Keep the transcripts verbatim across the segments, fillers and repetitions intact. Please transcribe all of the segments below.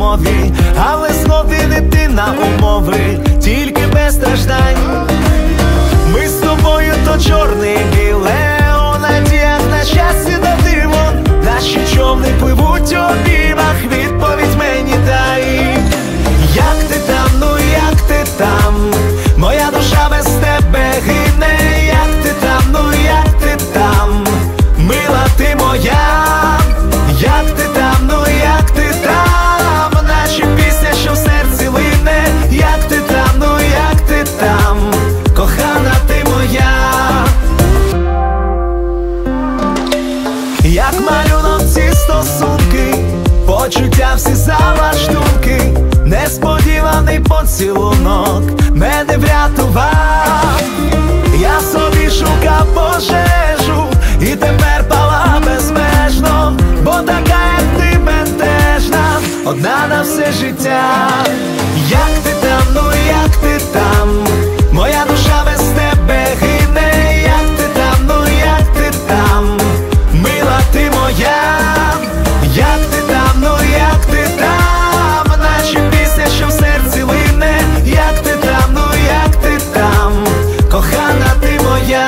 мові, але знов він іти на умови, тільки без страждань. Ми з тобою то чорне і біле, у надіях на щастя та диво. Наші човни пливуть у обіймах, відповідь мені дай. Як ти там, ну як ти там? Моя душа без тебе гине. Як ти там, ну як ти там? Мила ти моя. Як ти там, ну як ти там? Наче пісня, що в серці лине. Як ти там, ну як ти там? Кохана ти моя. Як малюнок ці стосунки, почуття всі залаштунки, несподіваний поцілунок мене врятував. Я собі шукав пожежу і тепер пала безмежно, бо така, як ти, бентежна, одна на все життя. Як ти там, ну як ти там? Моя душа без тебе гине. Як ти там, ну як ти там? Мила ти моя. Як ти там, ну як ти там? Наче пісня, що в серці лине. Як ти там, ну як ти там? Кохана ти моя.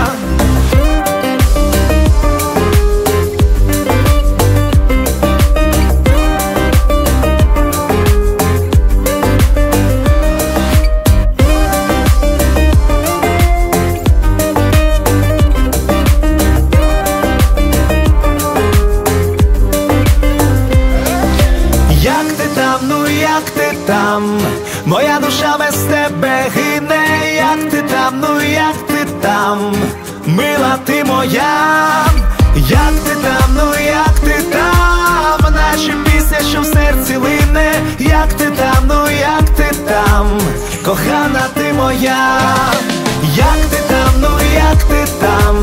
Як ти там, ну як ти там? Моя душа без тебе гине. Як ти там, ну як ти там? Мила ти моя. Як ти там, ну як ти там? Наче пісня, що в серці лине. Як ти там, ну як ти там? Кохана ти моя. Як ти там, ну як ти там?